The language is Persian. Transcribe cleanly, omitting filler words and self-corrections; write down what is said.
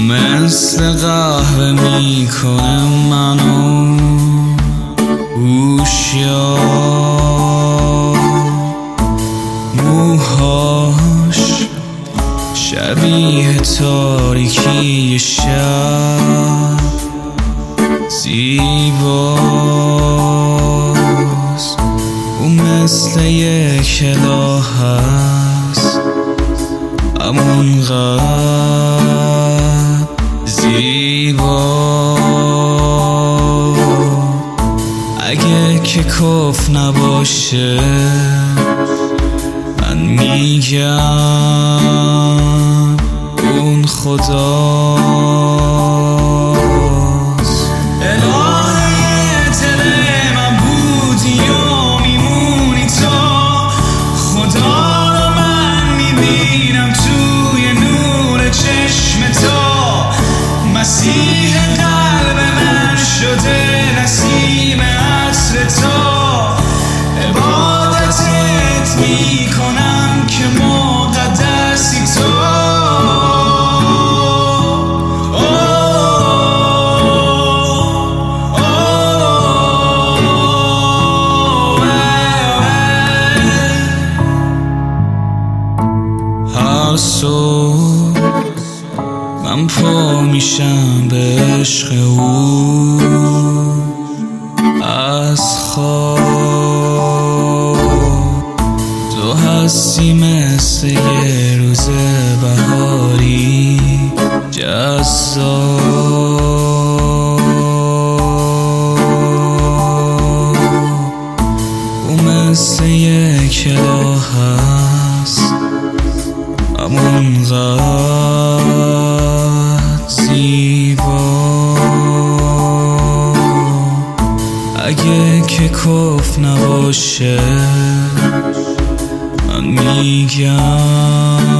مثل قهوه میکنه منو هوشیار، موهاش شبیه تاریکی شب، زیباست او مثل یک اله هست، همونقدر زیبا. اگه که کف نباشه من میگم اون خداست. الهی دل من بودی و میمونی تو، خدا رو من میبینم توی نور چشم تو، مسیح قلب من شده نسیم عطر تو، عبادتت میکنم که مقدسی تو. هر صبح من پا میشم به عشق او، از خواب تو هستی مثل یه روز بهاری جذاب، او مثل یک اله هست، همونقدر زیبا. اگه که کف نباشه من میگم